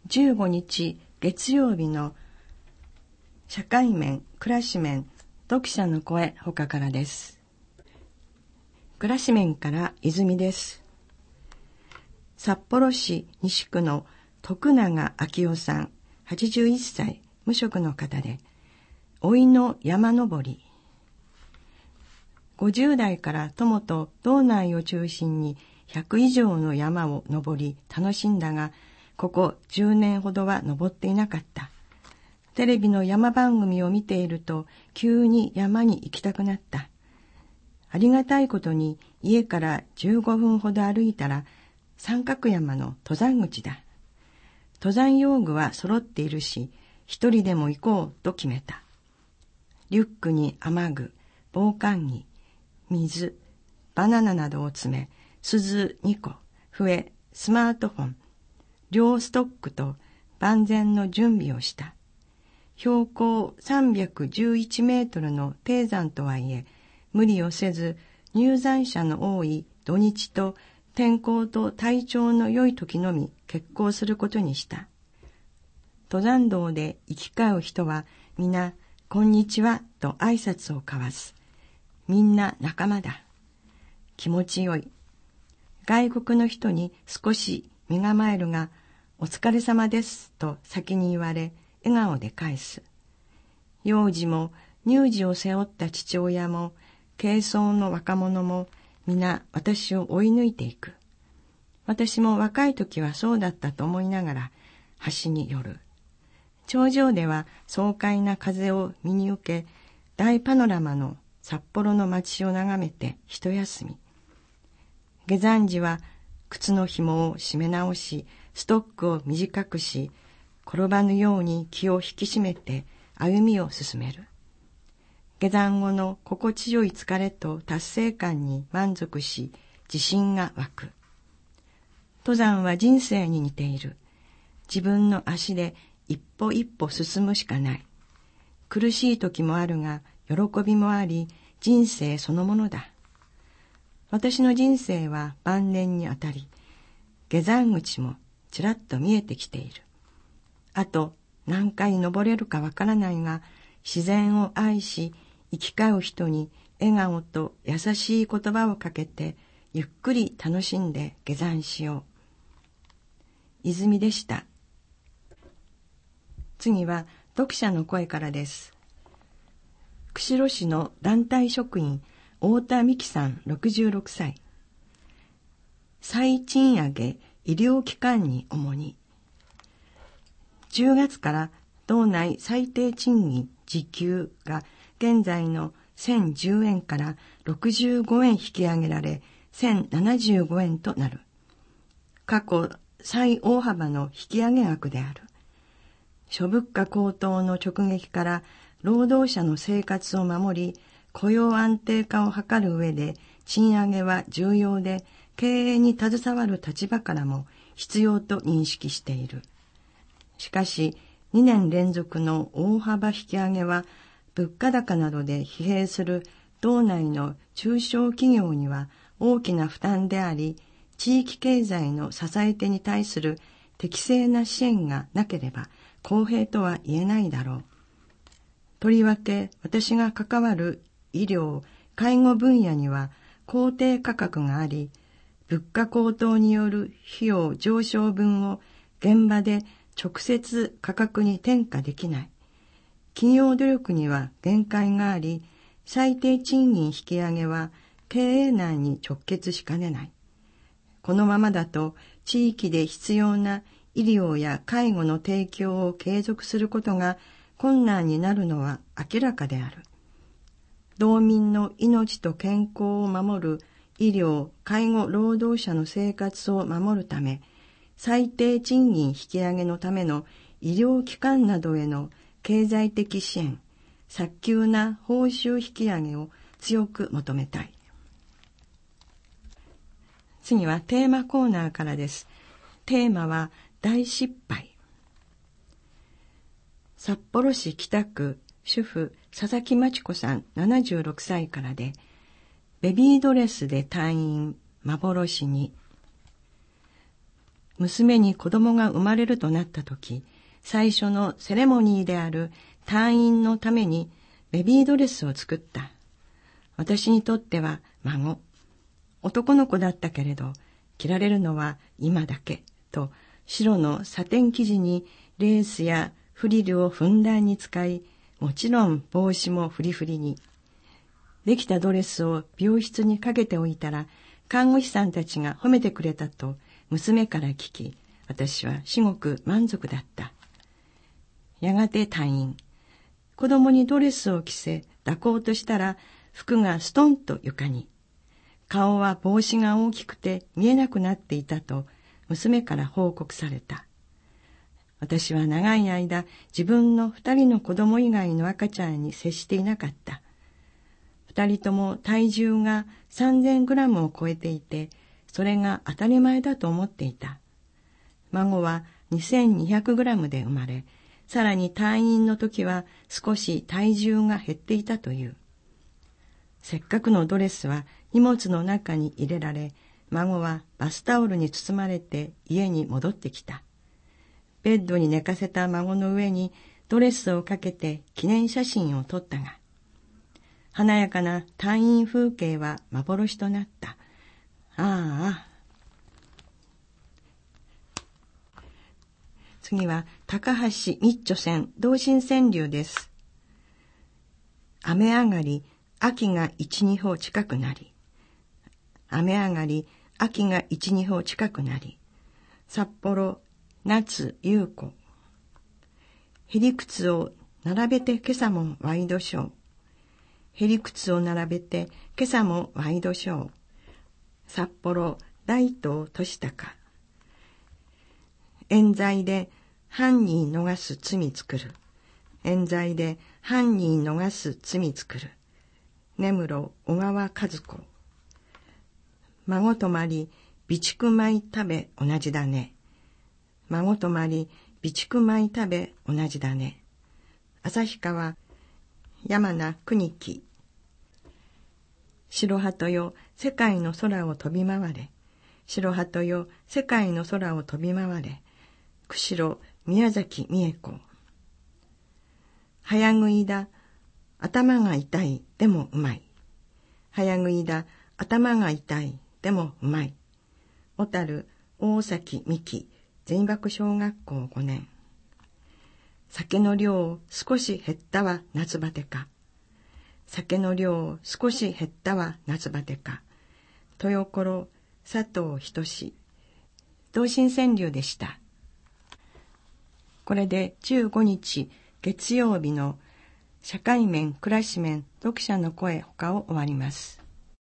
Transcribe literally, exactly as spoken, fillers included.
じゅうごにち月曜日の社会面、暮らし面、読者の声ほかからです。暮らし面から泉です。札幌市西区の徳永昭夫さん、はちじゅういっさい、無職の方で、老いの山登り。ごじゅうだいから友と道内を中心にひゃくいじょうの山を登り楽しんだが、ここじゅうねんほどは登っていなかった。テレビの山番組を見ていると急に山に行きたくなった。ありがたいことに家からじゅうごふんほど歩いたら三角山の登山口だ。登山用具は揃っているし、一人でも行こうと決めた。リュックに雨具、防寒着、水、バナナなどを詰め、鈴にこ、笛、スマートフォン、両ストックと万全の準備をした。標高さんびゃくじゅういちメートルの低山とはいえ、無理をせず入山者の多い土日と天候と体調の良い時のみ決行することにした。登山道で行き交う人は皆、こんにちはと挨拶を交わす。みんな仲間だ。気持ちよい。外国の人に少し身構えるが、お疲れ様ですと先に言われ、笑顔で返す。幼児も乳児を背負った父親も、軽装の若者も皆私を追い抜いていく。私も若い時はそうだったと思いながら橋に寄る。頂上では爽快な風を見に受け、大パノラマの札幌の街を眺めて一休み。下山時は靴の紐を締め直し、ストックを短くし、転ばぬように気を引き締めて歩みを進める。下山後の心地よい疲れと達成感に満足し、自信が湧く。登山は人生に似ている。自分の足で一歩一歩進むしかない。苦しい時もあるが、喜びもあり、人生そのものだ。私の人生は晩年にあたり、下山口もちらっと見えてきている。あと何回登れるかわからないが、自然を愛し、行き交う人に笑顔と優しい言葉をかけて、ゆっくり楽しんで下山しよう。泉でした。次は読者の声からです。釧路市の団体職員、太田美希さん、ろくじゅうろくさい。再賃上げ医療機関に主に。じゅうがつから道内最低賃金時給が現在のせんじゅうえんからろくじゅうごえん引き上げられせんななじゅうごえんとなる。過去最大幅の引き上げ額である。諸物価高騰の直撃から労働者の生活を守り、雇用安定化を図る上で賃上げは重要で、経営に携わる立場からも必要と認識している。しかし、にねん連続の大幅引き上げは、物価高などで疲弊する道内の中小企業には大きな負担であり、地域経済の支え手に対する適正な支援がなければ公平とは言えないだろう。とりわけ私が関わる医療・介護分野には公定価格があり、物価高騰による費用上昇分を現場で直接価格に転嫁できない。企業努力には限界があり、最低賃金引き上げは経営難に直結しかねない。このままだと地域で必要な医療や介護の提供を継続することが困難になるのは明らかである。道民の命と健康を守る医療・介護労働者の生活を守るため、最低賃金引き上げのための医療機関などへの経済的支援、早急な報酬引き上げを強く求めたい。次はテーマコーナーからです。テーマは大失敗。札幌市北区主婦佐々木真知子さんななじゅうろくさいからで、ベビードレスで退院幻に。 娘に子供が生まれるとなったとき、最初のセレモニーである退院のためにベビードレスを作った。私にとっては孫。男の子だったけれど、着られるのは今だけと、白のサテン生地にレースやフリルをふんだんに使い、もちろん帽子もフリフリに。できたドレスを病室にかけておいたら、看護師さんたちが褒めてくれたと娘から聞き、私は至極満足だった。やがて退院。子供にドレスを着せ抱こうとしたら、服がストンと床に。顔は帽子が大きくて見えなくなっていたと娘から報告された。私は長い間自分の二人の子供以外の赤ちゃんに接していなかった。二人とも体重がさんぜんグラムを超えていて、それが当たり前だと思っていた。孫はにせんにひゃくグラムで生まれ、さらに退院の時は少し体重が減っていたという。せっかくのドレスは荷物の中に入れられ、孫はバスタオルに包まれて家に戻ってきた。ベッドに寝かせた孫の上にドレスをかけて記念写真を撮ったが、華やかな退院風景は幻となった。ああ。次は高橋密著選同心川柳です。雨上がり、秋が一二歩近くなり。雨上がり、秋が一二歩近くなり。札幌、夏、夕子。へりくつを並べて今朝もワイドショー。へりくつを並べて今朝もワイドショー。札幌、大東俊孝。冤罪で犯人逃す罪作る。冤罪で犯人逃す罪作る。根室、小川和子。孫とまり、備蓄米食べ同じだね。孫とまり、備蓄米食べ同じだね。旭川、山名国木。白鳩よ、世界の空を飛び回れ。白鳩よ、世界の空を飛び回れ。釧路、宮崎美恵子。早食いだ、頭が痛い、でもうまい。早食いだ、頭が痛い、でもうまい。小樽、大崎美希、全爆小学校ごねん。酒の量少し減ったは夏バテか。酒の量少し減ったは夏バテか。豊頃、佐藤仁。同心川柳でした。これでじゅうごにち月曜日の社会面、暮らし面、読者の声他を終わります。